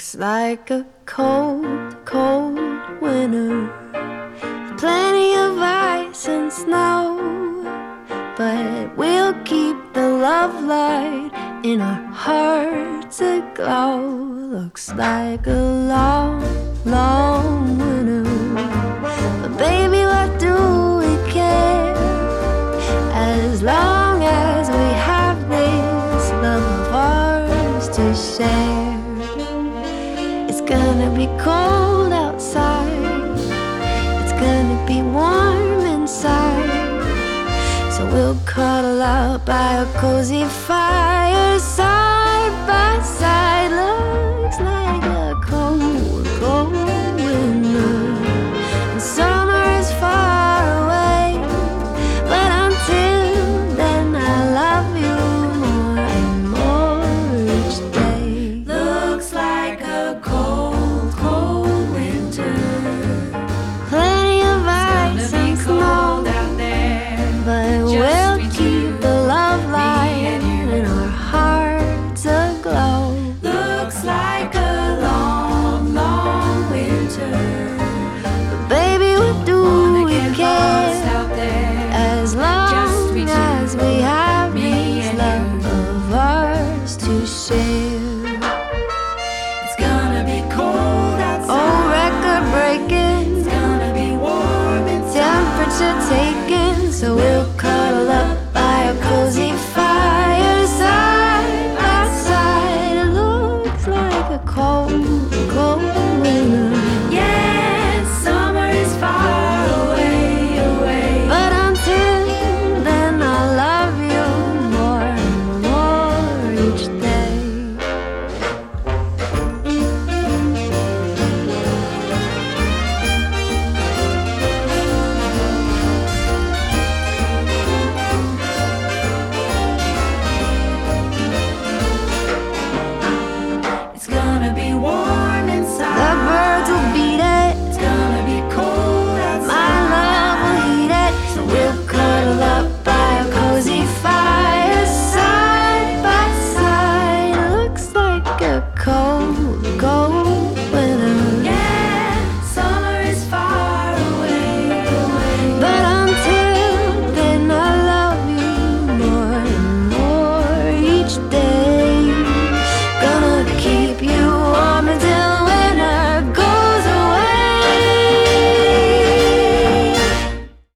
Looks like a cold, cold winter. Plenty of ice and snow, but we'll keep the love light in our hearts aglow. Looks like a long, long winter, but baby, what do we care? As long as we have this love of ours to share. It's gonna be cold outside, it's gonna be warm inside, so we'll cuddle out by a cozy fire, side by side. Looks like a cold, cold winter, and summer is far away, but until then I love you more and more each day. Looks like a cold, cold winter. Plenty of ice and snow, out there, but we'll keep the love light in our hearts aglow. Looks like a long, long winter. But baby, what do we care? Out there, As long just we two, as we have me this and love of ours to share. it's gonna be cold outside. Oh, record breaking, It's gonna be warm inside. temperature taken, so we'll